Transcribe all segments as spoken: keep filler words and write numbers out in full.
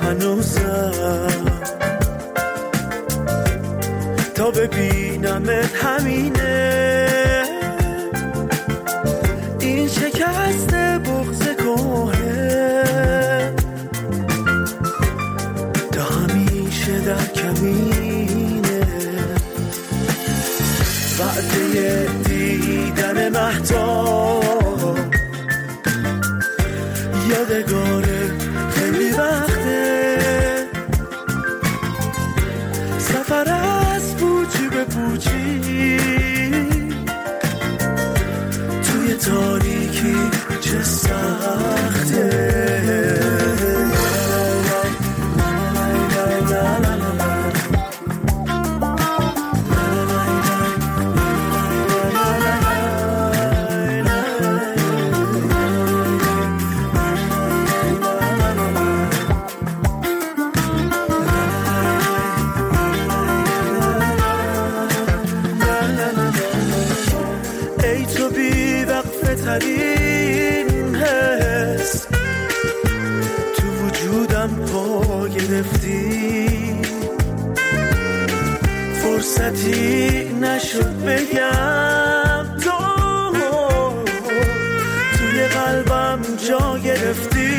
هنوزم تا ببینمت همینه. این شکست بغض کوه تا همیشه در کمینه. وعده دیدن مهتاب یادگاره خیلی وقته. سفر از پوچی به پوچی توی تاریکی چه سخته. ترین حس تو وجودم پا گرفتی. فرصتی نشد بگم تو توی قلبم جا گرفتی.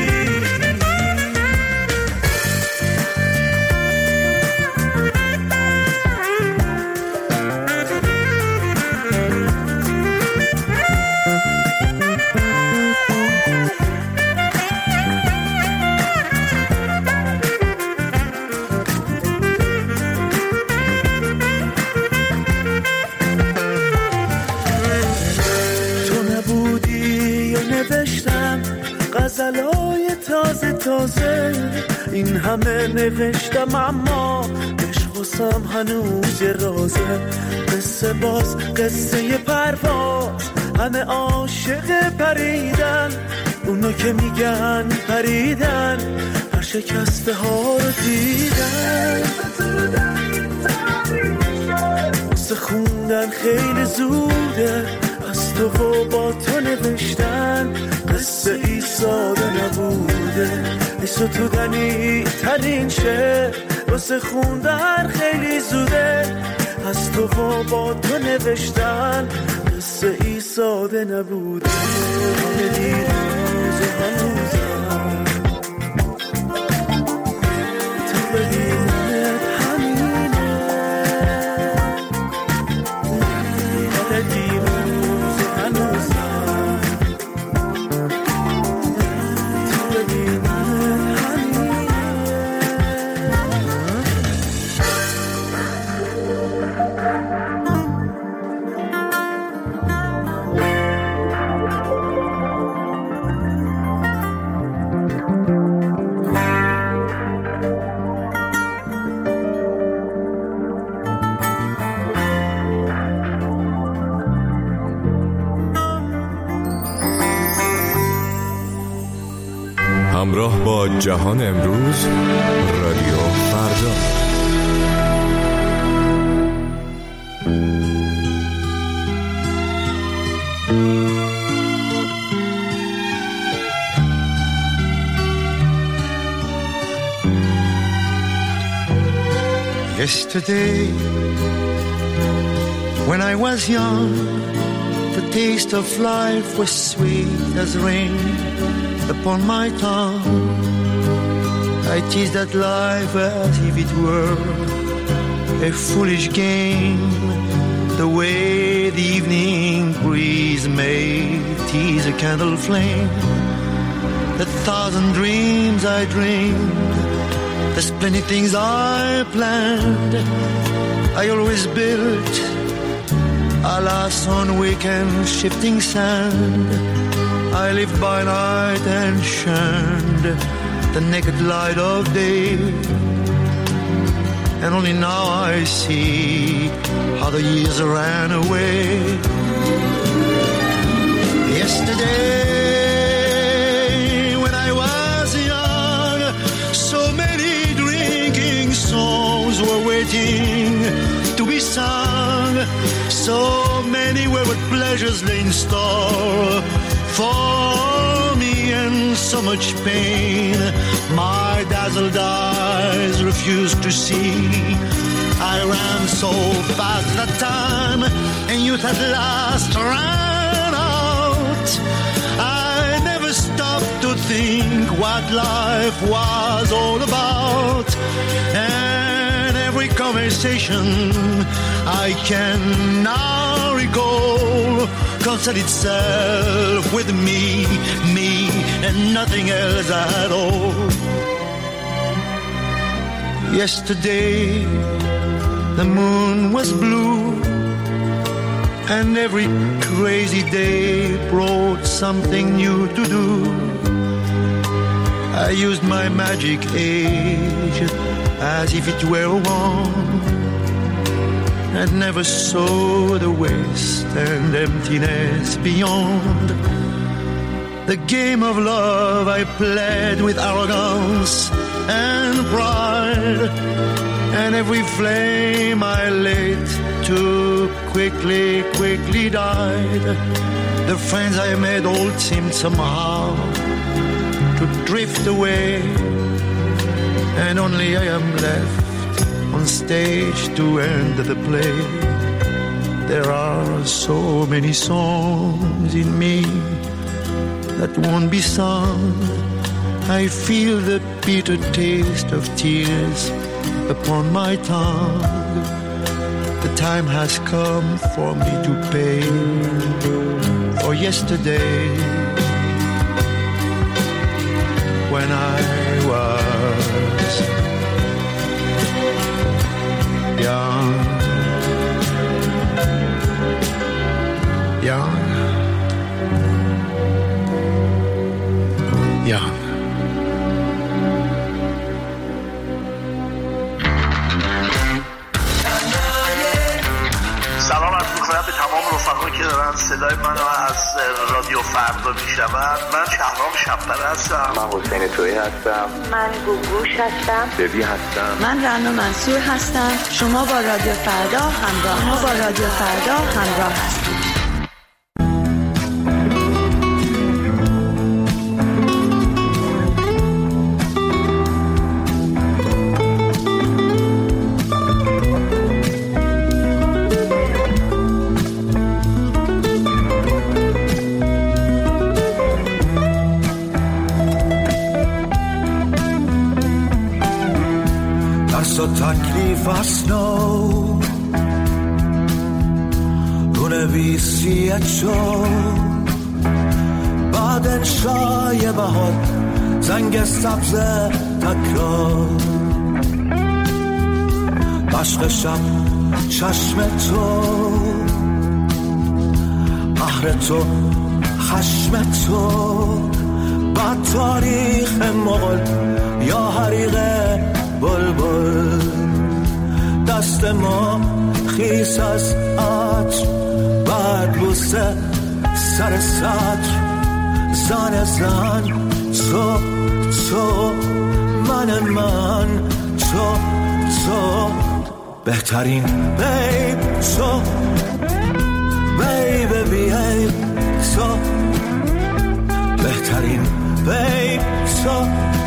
غزلای تازه تازه این همه نوشتم اما عشق واسم هنوز یه رازه. قصه باز قصه پرواز همه عاشق پریدن. اونا که میگن پریدن هر شکسته ها رو دیدن. واسه خوندن خیلی زوده از تو و با تو نوشتن. قصه ای ساده نبوده ای ستودنی ترین شعر. واسه خوندن خیلی زوده از تو و با تو نوشتن. قصه ای ساده نبوده همه دیروز و هنوزم تا ببینمت همینه. همه دیروز و هنوزم همراه با جهان امروز رادیو فردا. Yesterday, when I was young, the taste of life was sweet as rain upon my tongue. I teased at life as if it were a foolish game, the way the evening breeze may tease a candle flame. The thousand dreams I dreamed, the splendid things I planned, I always built, alas, on weekend shifting sand. I lived by night and shunned the naked light of day, and only now I see how the years ran away. Yesterday, when I was young, so many drinking songs were waiting to be sung. So many wayward pleasures lay in store for me, and so much pain. My dazzling puzzled eyes refused to see. I ran so fast that time, and youth at last ran out. I never stopped to think what life was all about. And every conversation I can now recall concerned itself with me, me, and nothing else at all. Yesterday, the moon was blue, and every crazy day brought something new to do. I used my magic age as if it were a wand, and never saw the waste and emptiness beyond. The game of love I played with arrogance and pride, and every flame I lit too quickly, quickly died. The friends I made all seemed somehow to drift away, and only I am left on stage to end the play. There are so many songs in me that won't be sung. I feel the bitter taste of tears upon my tongue. The time has come for me to pay for yesterday, when I was young, young, young. سلام عرض می‌کنم به تمام رفقایی که دارن صدای منو از رادیو فردا میشنون. من شهرام شب‌پره هستم. من حسین تویی هستم. من گوگوش هستم. ببی هستم. من رنا منصور هستم. شما با رادیو فردا همراه ما با رادیو فردا همراه هستید. تکلیف اسنو رو نویسیت شد بعد انشای بهار زنگ سبز تکرار عشق شب چشم تو قهر تو خشم تو بعد تاریخ مغل یا حریق بلبل دست ما خیس از عطر بعد بوسه سر سطر زن زن تو تو من من تو تو بهترین بیب تو بیب بیب تو بهترین بیب تو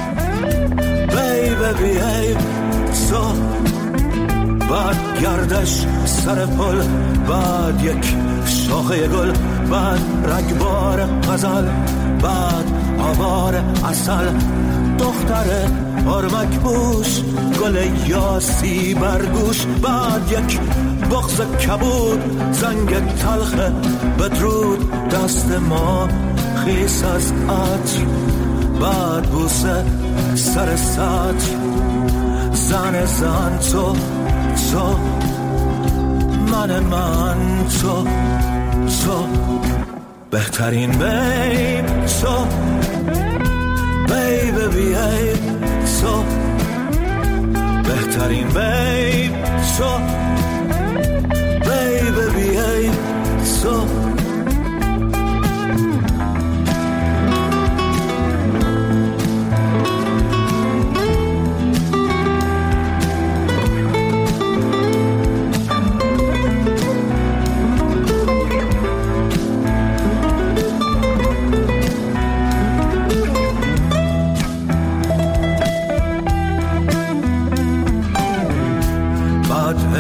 بیب بیب تو بعد گردش سر پل بعد یک شاخه گل بعد رگبار غزل بعد آوار عسل دختر آرمک بوش گل یاسی برگوش بعد یک بغض کبود زنگ تلخ بدرود دست ما خیس از عطر بعد بوسه سر سطر زن زن تو تو من من تو تو بهترین بیب تو بیب بیب تو بهترین بیب تو بیب بیب تو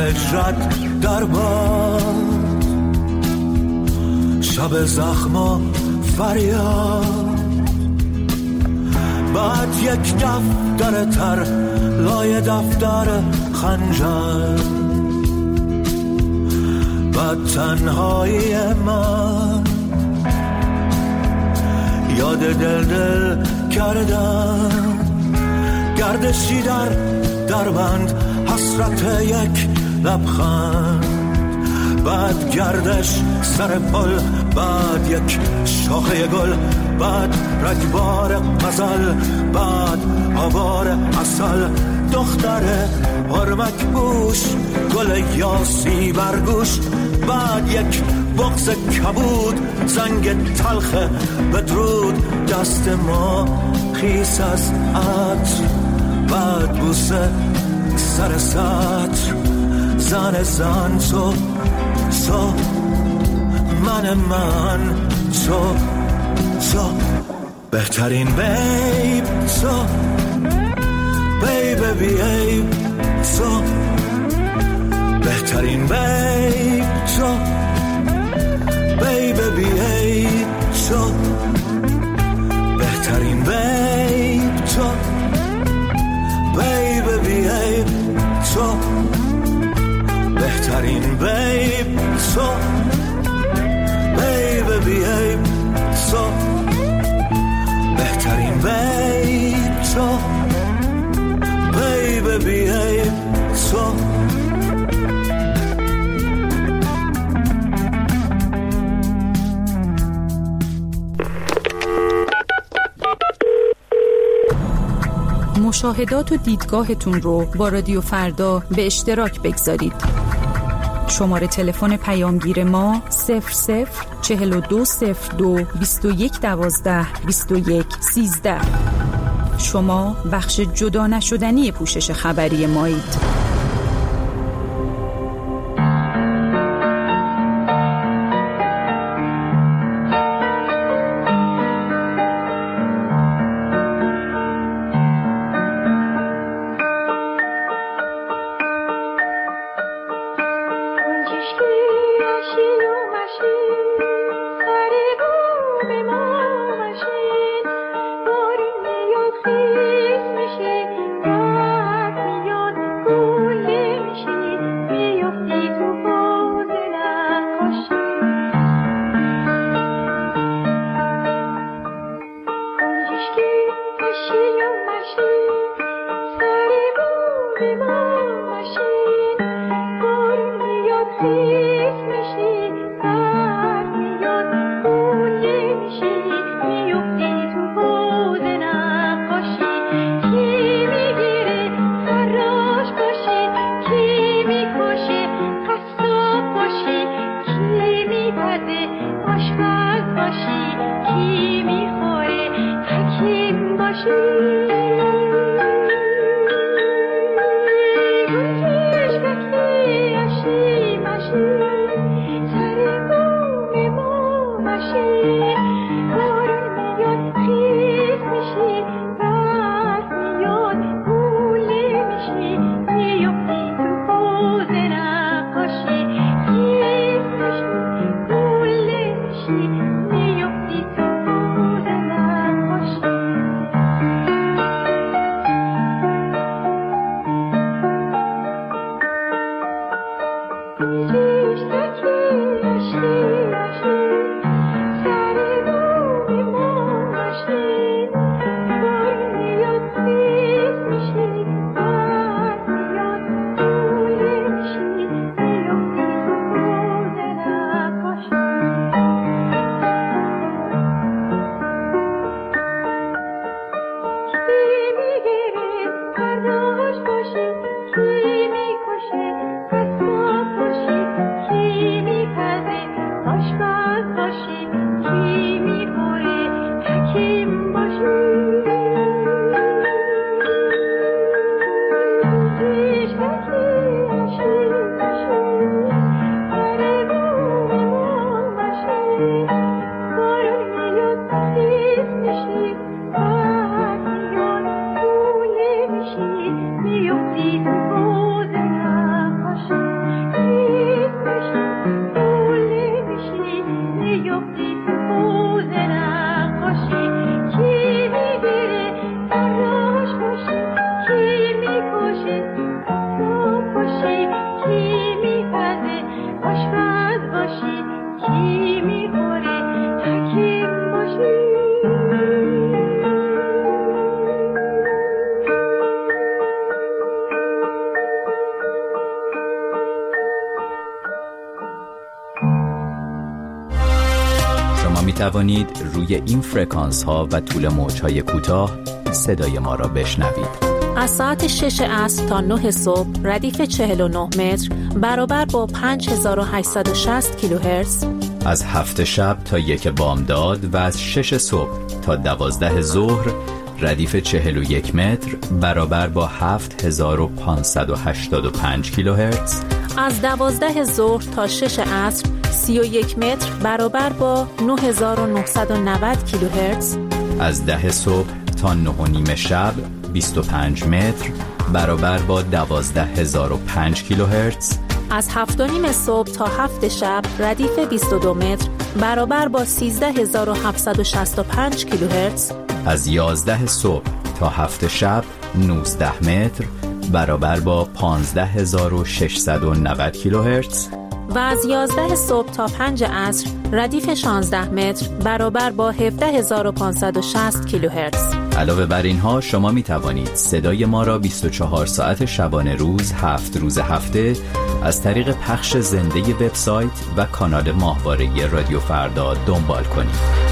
هجرت در باد، شب زخم و فریاد. بعد یک دفتر تر لای دفتر خنجر، بعد تنهایی من یاد دل دل کردم. گردشی در دربند، حسرت یک لبخند. بعد گردش سر پل، بعد یک شاخه گل، بعد رگبار غزل، بعد آوار عسل. دختر هرمک بوش، گل یاسی برگوش. بعد یک بغض کبود، زنگ تلخ بدرود. دست ما خیس از عطر، بعد بوسه سر سطر. زن زن تو تو، من من تو تو. بهترین بیب تو، بیب بیب تو. بهترین بیب تو، بیب بیب تو. بهترین بیب تو، بیب بیب تو. بهترین بیب تو، بیب بیب تو. بهترین بیب تو، بیب بیب تو. مشاهدات و دیدگاهتون رو با رادیو فردا به اشتراک بگذارید. شماره تلفن پیامگیر ما صفر صفر چهل و دو صفر دو بیست و یک دوازده بیست و یک سیزده. شما بخش جدا نشدنی پوشش خبری مایید. میفتی توانید روی این فرکانس ها و طول موج های کوتاه صدای ما را بشنوید. از ساعت شش عصر تا نه صبح ردیف چهل و نه متر برابر با پنج هزار و هشتصد و شصت کیلوهرتز. از هفت شب تا یک بامداد و از شش صبح تا دوازده ظهر ردیف چهل و یک متر برابر با هفت هزار و پانصد و هشتاد و پنج کیلوهرتز. از دوازده ظهر تا شش عصر سی و یک متر برابر با نه هزار و نهصد و نود کیلوهرتز. از ده صبح تا نه و نیم شب بیست و پنج متر برابر با دوازده هزار و پنج کیلوهرتز. از هفت و نیم صبح تا هفت شب ردیف بیست و دو متر برابر با سیزده هزار و هفتصد و شصت و پنج کیلوهرتز. از یازده صبح تا هفت شب نوزده متر برابر با پانزده هزار و ششصد و نود کیلوهرتز. و از یازده صبح تا پنج عصر ردیف شانزده متر برابر با هفده هزار و پانصد و شصت کیلوهرتز. علاوه بر اینها شما می توانید صدای ما را بیست و چهار ساعت شبانه روز هفت روز هفته از طریق پخش زنده وبسایت و کانال ماهواره رادیو فردا دنبال کنید.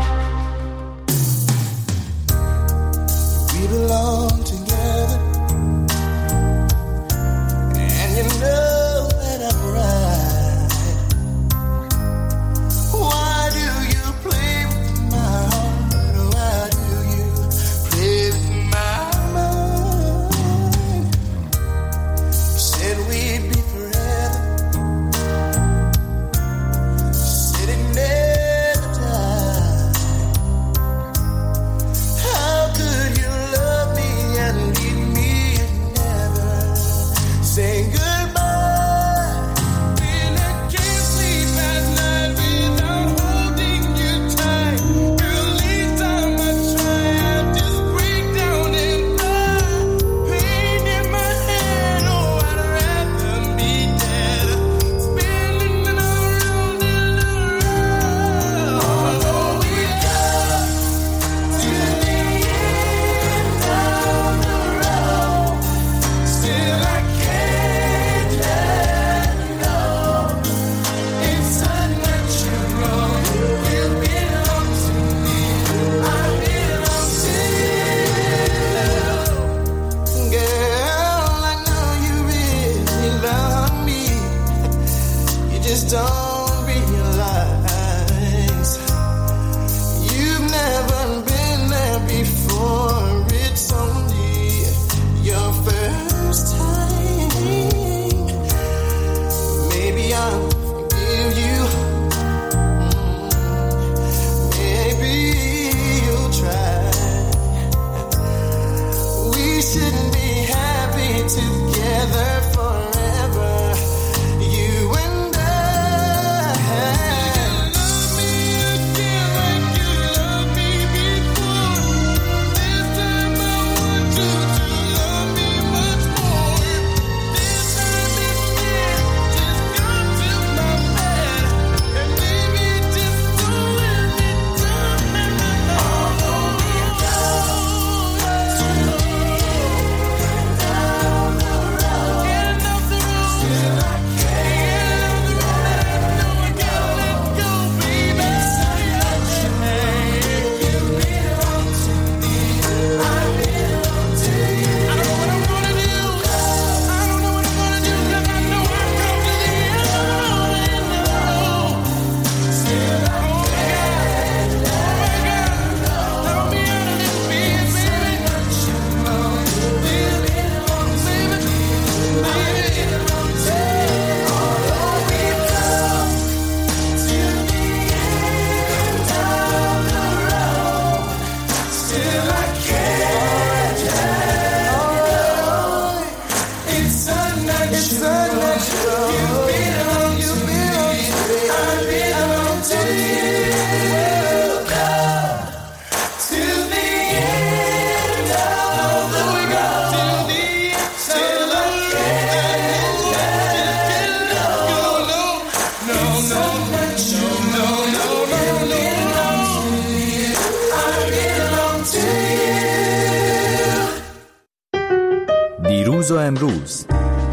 دیروز و امروز،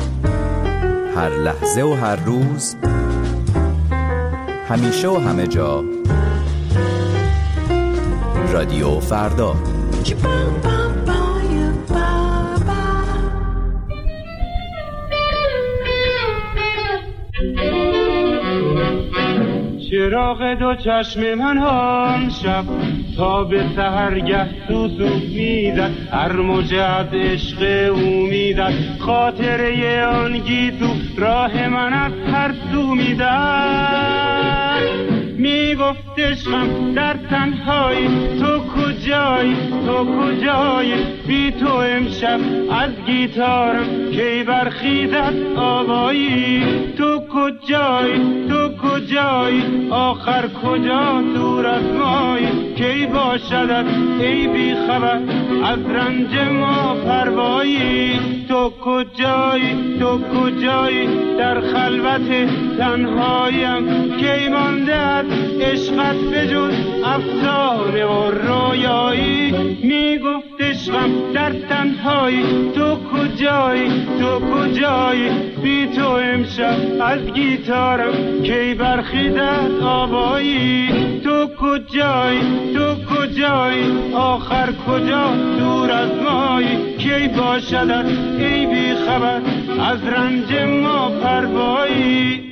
هر لحظه و هر روز، همیشه و همه جا، رادیو فردا. چراغ دو چشم من آن شب تا به سحرگه سوسو میزد، هر موج از عشق او میزد، خاطره آن گیسو راه من از هر سو میزد. میگفت عشقم در تنهایی تو کجایی، تو کجایی، بی تو امشب از گیتارم کی برخیزد آوایی. تو کجایی، تو کجایی، آخر کجا دور از مایی، کی باشدت ای بی خبر از رنج ما پروایی. تو کجایی، تو کجایی، در خلوت تنهایم کی مانده عشقت بجز افسانه و رویایی. میگفت عشقم در تنهایی تو کجایی، تو کجایی، بی تو امشب از گیتارم کی برخیزد آوایی. تو کجایی، تو کجایی، آخر کجا دور از مایی، کی باشدت ای بی خبر از رنج ما پروایی.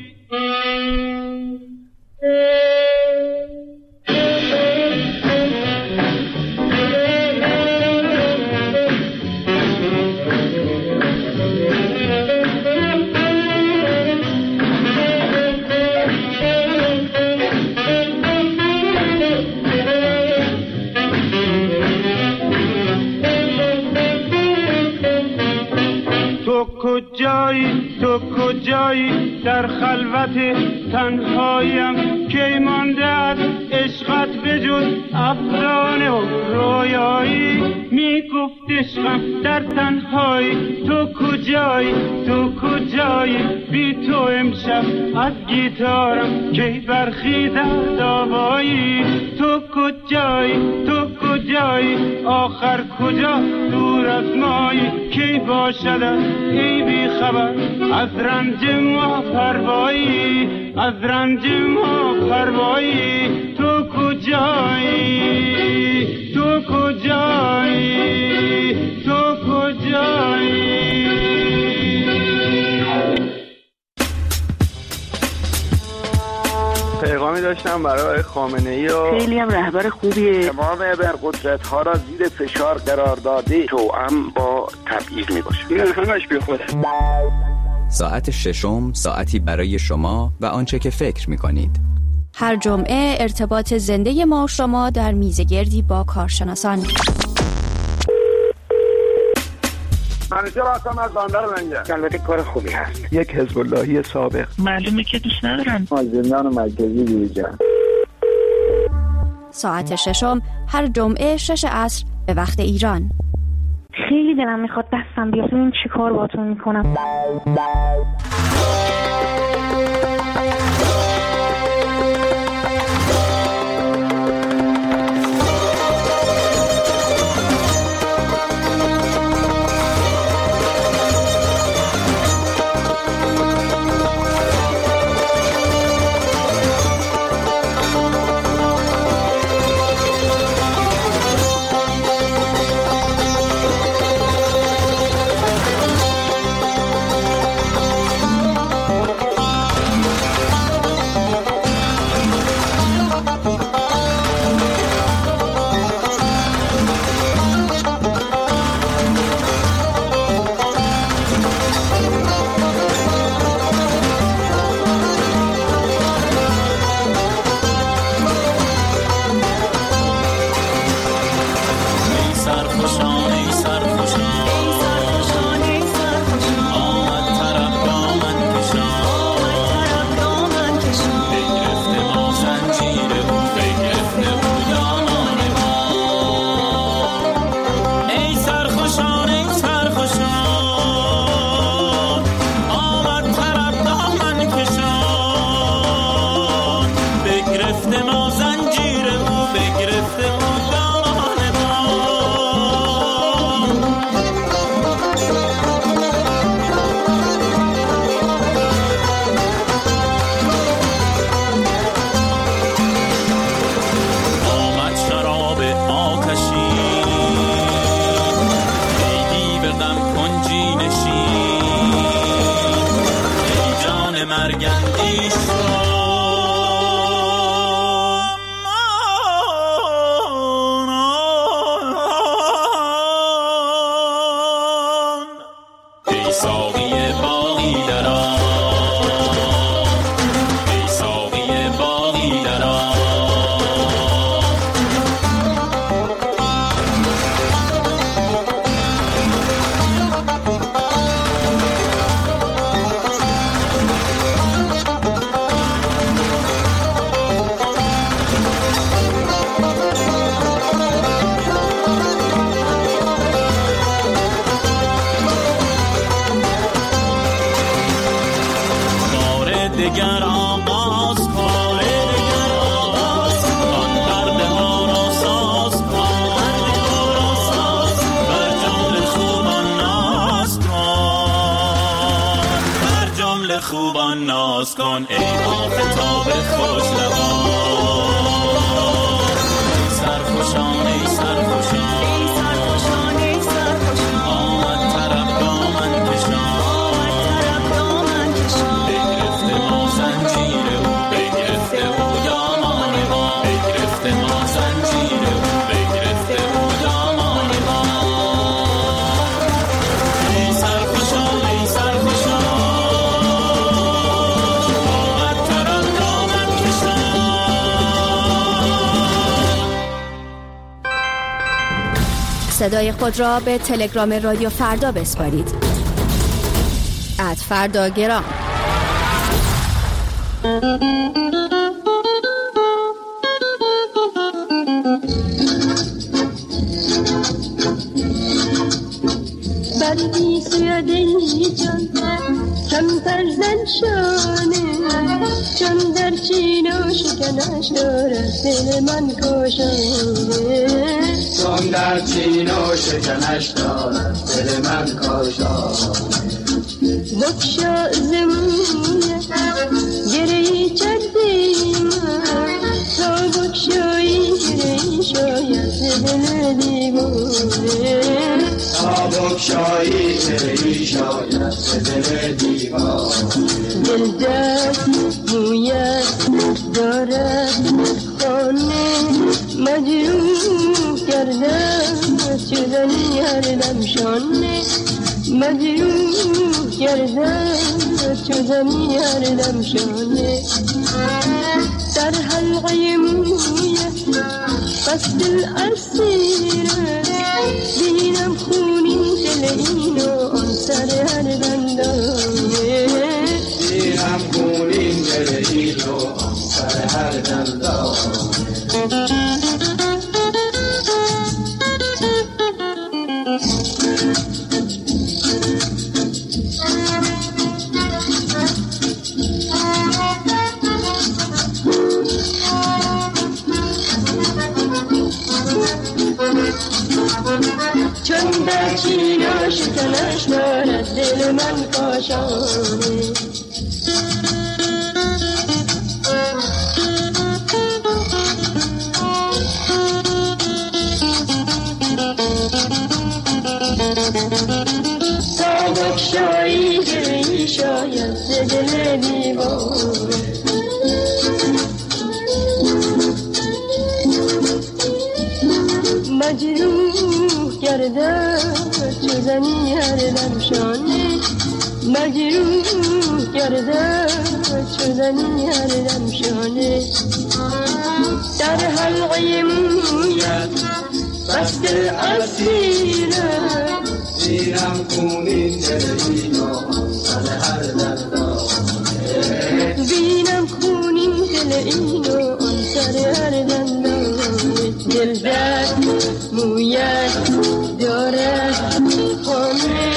تو کجایی، تو کجایی، در خلوت تنهایم کی مانده است عشقت بجز افسانه و رویایی. میگفت عشقم در تنهایی تو کجایی، تو کجایی، بی تو امشب از گیتارم کی برخیزد آوایی. تو کجایی، تو کجایی، آخر کجا دور از مایی، کی باشد ای بی خبر از رنج ما پروایی، از رنج ما پروایی. تو کجایی، تو کجایی، تو کجایی. پیغامی داشتم برای خامنه‌ای و خیلی هم رهبر خوبیه. تمام ابرقدرت‌ها را زیر فشار قرار داده، توأم با تبعیض میباشه. این همش بی خوده. ساعت ششم، ساعتی برای شما و آنچه که فکر میکنید. هر جمعه ارتباط زنده ما و شما در میزگردی با کارشناسان. منیجر هستم از بندر منجر. البته کار خوبی هست. یک حزب اللهی سابق. معلومه که دوست ندارن. از زندان مرکزی بیرون. ساعت ششم هر جمعه شش عصر به وقت ایران. خیلی دلم میخواد دستم بیاد، ببین چی کار باهاتون میکنم. کنجی نشین ای جان مرگندیش دگر آغاز کن دگر آغاز کن پرده ها را ساز کن بر جمله خوبان ناز کن بر جمله خوبان ناز کن ای آفتاب خوش لبان ای سرخوشان ای سرخوشان ای سرخوشان ای سرخوشان آمد طرب دامن کشان زنجیر او بگرفته او دامان ما بگرفته ما زنجیر او بگرفته او دامان ما ای سرخوشان ای سرخوشان آمد طرب دامن کشان. صدای خود را به تلگرام رادیو فردا بسپارید. ات فردا گرام. بردی سوی دلی جان کمتر زن شانه چون در چین و شکنش دارد دل من کاشانه چون در چین و شکنش دارد دل من کاشانه بکشا زمونه گرهی چردی من تا بکشایی گرهی شاید دل دیوانه تا بکشایی گرهی شاید دل دیوانه دل دست مویت دارد خانه مجروح کردم شدنی هر دم شانه مجروح کردم شدنی هر دم شانه در حلقه مویت قصد الاسیره بینم خونین دل این و آن سر هر دندانه بینم خونین دل این و آن سر هر دندانه چون در چینا شکنش دارد دل من کاشانه تا بکشایی گرهی شاید دل دیوانه مجروح کردم شدنی هر دم شانه مجروح کردم شدنی هر دم شانه در حلقه مویت قصد الاسیره بینم خونین دل و آن سر هر دندانه بینم خونین دل این و آن سر هر دندانه دل درد مویت دارد خانه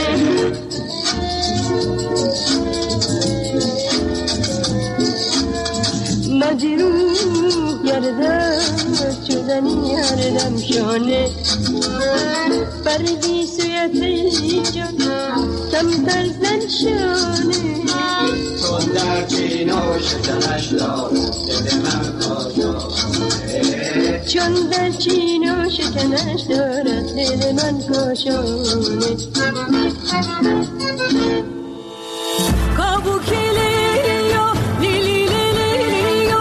مجروح گردم شدنی هر دم شانه بردی سوی دلی جان کمتر زن شانه چون در چین و شکنش دارد دل من کاشانه چون چون در چین و شکنش دارد دل من کاشانه کابو کلیو لیلی لیلیو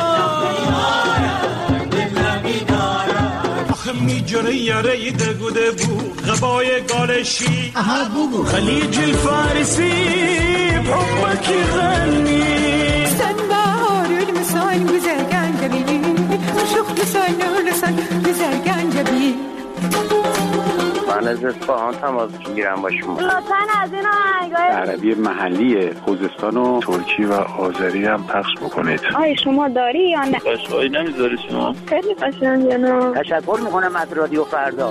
دلمی دارد آخه می جره یاره دگوده بو غبای گالشی خلیج الفارسی بحبك يغني سنبار المسان بزرگان جبینی شوخ لسان و لسان بزرگان جبی من از اصفهان تماس میگیرم با شما. لطفاً از این آهنگای عربی محلی خوزستان و ترکی و آذری هم پخش بکنید. آیا شما داری یا نه؟ قشقایی نمیذاری شما؟ خیلی قشنگه نه. تشکر میکنم از رادیو فردا.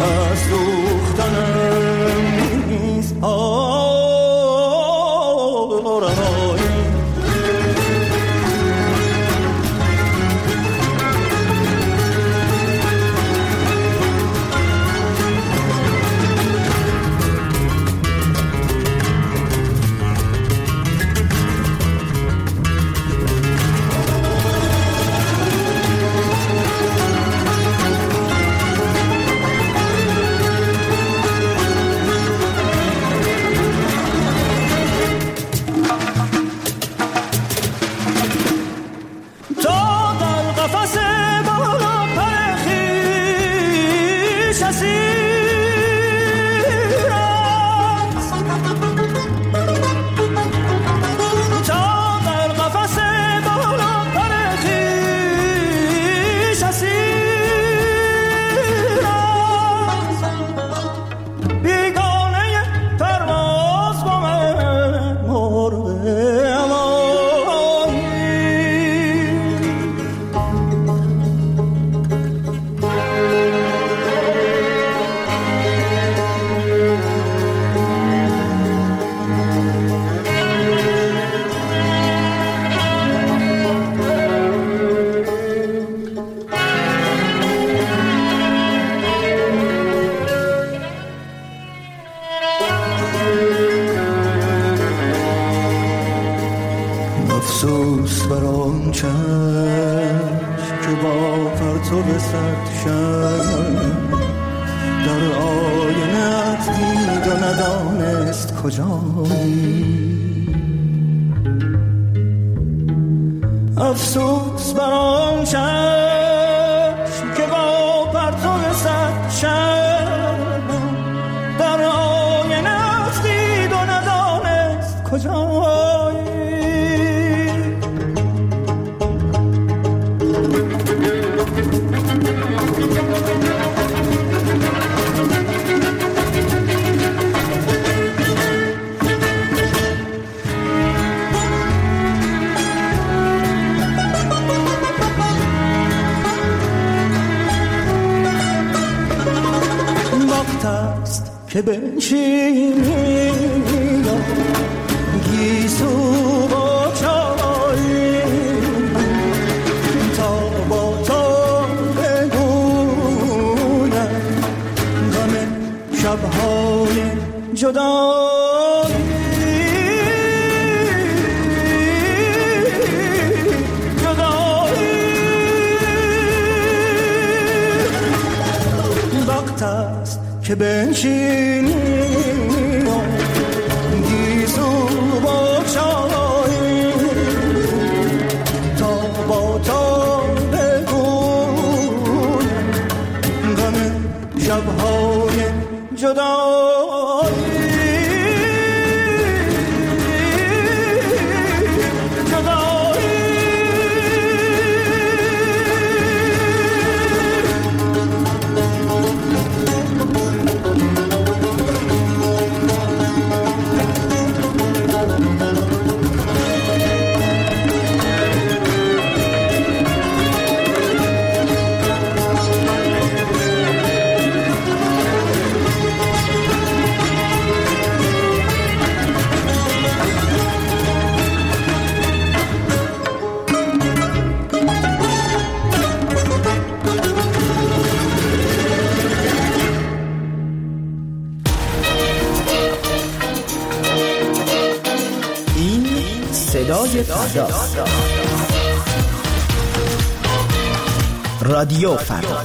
از دوختنم نیست آرایی. افسوس بر آن چشم که با پرتو صد شب در آینه دید و ندانست کجایی. که بنشینی گیسو با چای تا با تو بگویم غم شبهای جدایی. جدایی وقت است که بنشینی گیسو با چای تا با تو بگویم غم شبهای جدایی. صدای فردا، رادیو فردا.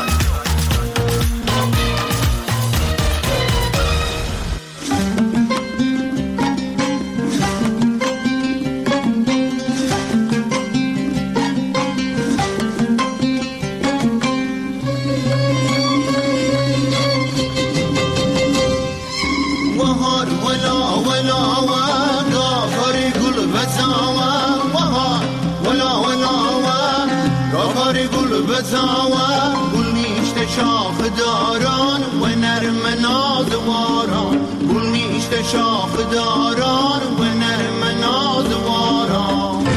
بزاوه گل میشته شاخ داران و نرم نازواران، گل میشته شاخ داران و نرم نازواران.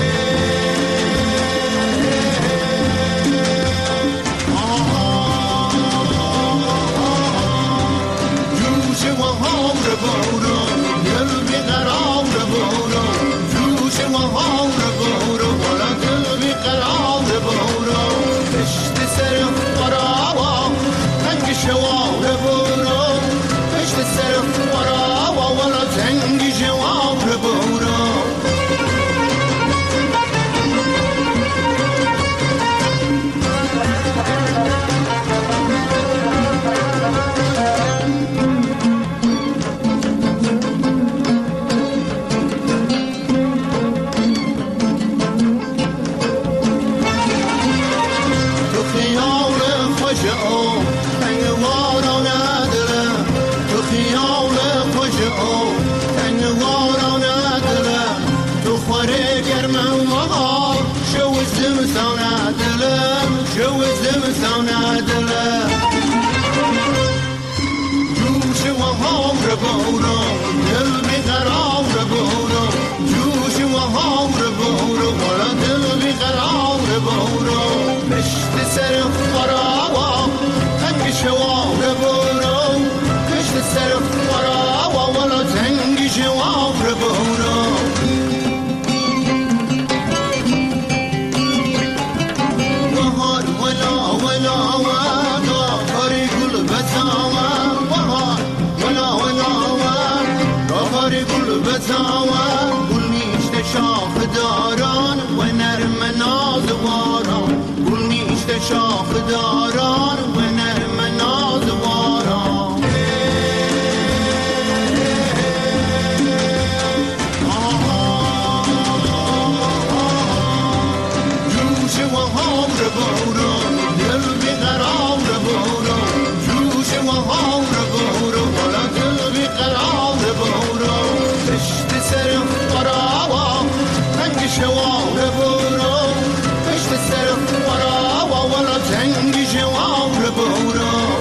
تاوان گل میشته شاخ داران و نرم نازواران گل میشته شاخ داران و نرم نازواران جوش و هاور بوران دل بیقرار بوران جوش و هاور بوران ولا دل بیقرار بوران پشت سر قراوا تنگ شوار بوران پشت سر قراوا ولا تنگ شوار بوران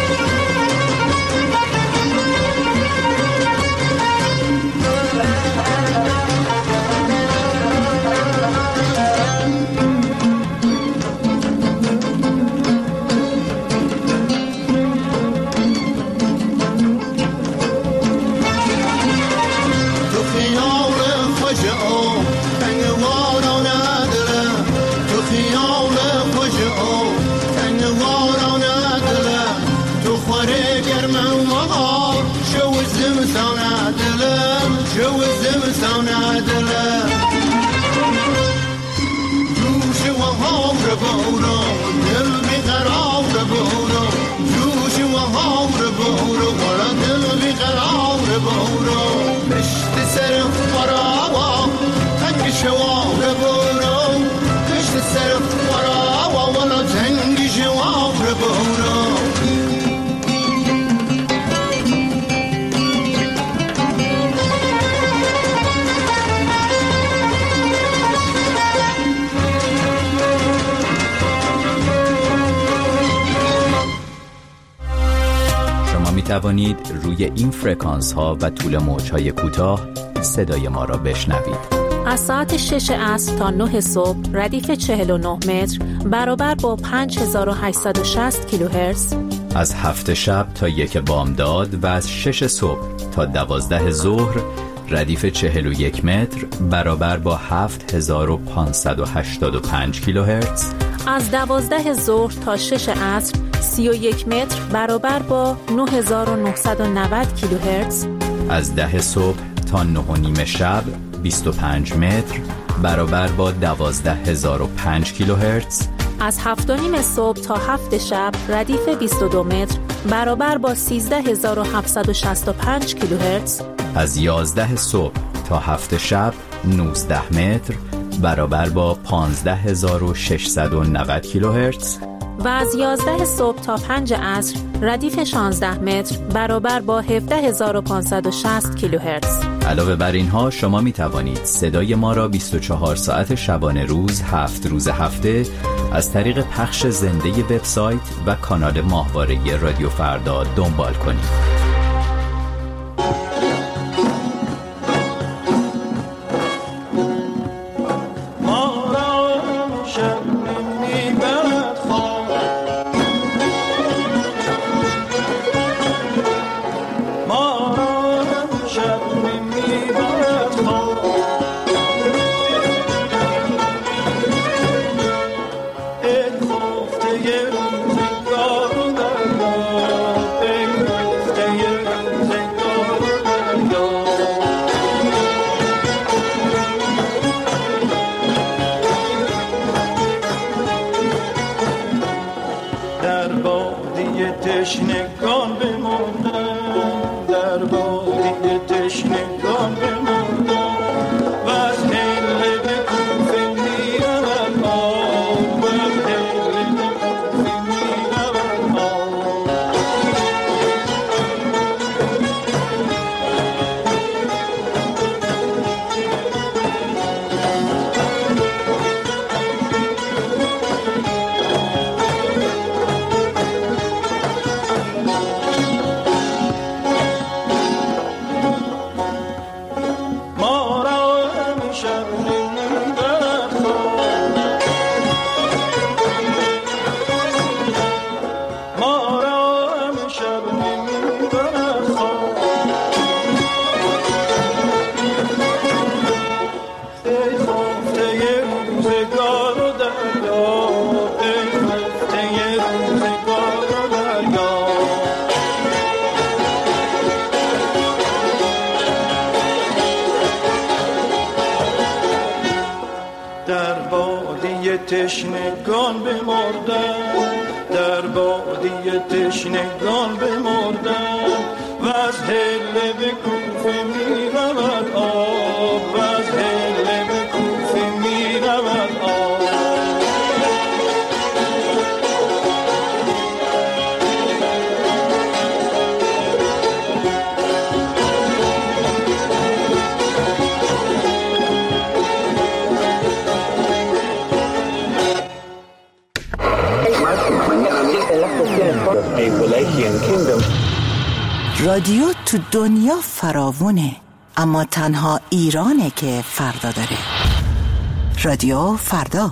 توانید روی این فرکانس ها و طول موج های کوتاه صدای ما را بشنوید. از ساعت شش عصر تا نه صبح ردیف چهل و نه متر برابر با پنج هزار و هشتصد و شصت کیلوهرتز. از هفت شب تا یک بامداد و از شش صبح تا دوازده ظهر ردیف چهل و یک متر برابر با هفت هزار و پانصد و هشتاد و پنج کیلوهرتز. از دوازده ظهر تا شش عصر سی و یک متر برابر با نه هزار و نهصد و نود کیلوهرتز. از ده صبح تا نه و نیم شب بیست و پنج متر برابر با دوازده هزار و پنج کیلوهرتز. از هفت و نیم صبح تا هفت شب ردیف بیست و دو متر برابر با سیزده هزار و هفتصد و شصت و پنج کیلوهرتز. از یازده صبح تا هفت شب نوزده متر برابر با پانزده هزار و ششصد و نود کیلوهرتز. و از یازده صبح تا پنج عصر ردیف شانزده متر برابر با هفده هزار و پانصد و شصت کیلوهرتز. علاوه بر اینها شما می توانید صدای ما را بیست و چهار ساعت شبانه روز هفت روز هفته از طریق پخش زنده وبسایت و کانال ماهواره رادیو فردا دنبال کنید. تشنگان بماندن در بادی تشنگان بماندن و از هله به کوفه میرود آب و از هله به کوفه میرود آب. تشنگان بمردن، در بادی تشنگان بمردن و از هله به کوفه می رود آب، و از هله به کوفه می رود آب. رادیو تو دنیا فراوونه، اما تنها ایرانه که فردا داره. رادیو فردا.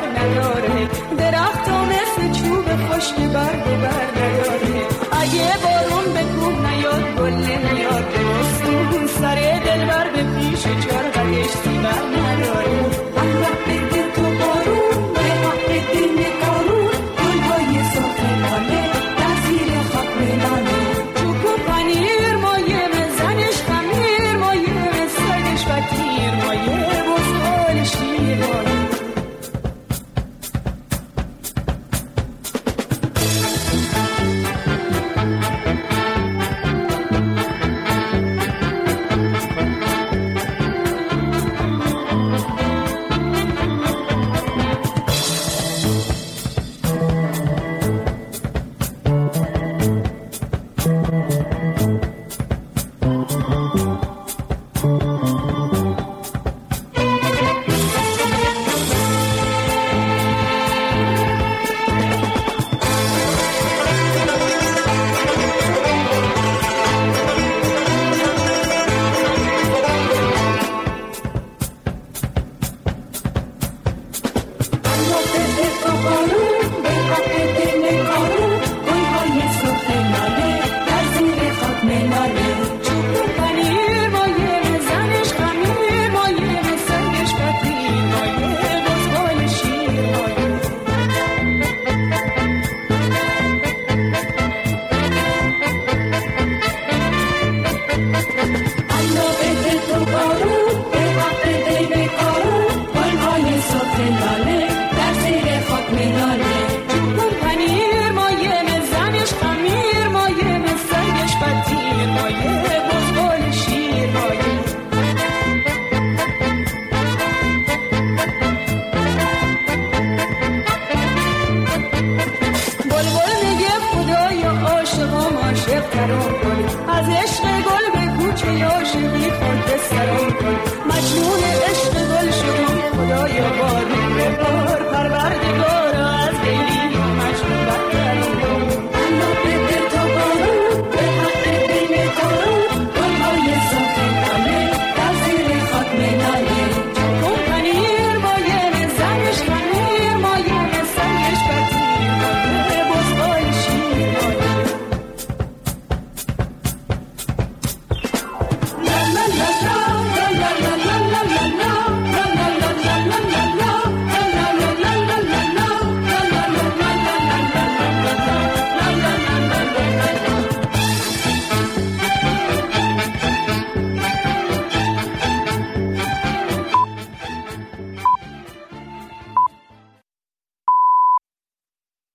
درخت ها مثل چوب خشک برگ بر نداره. اگه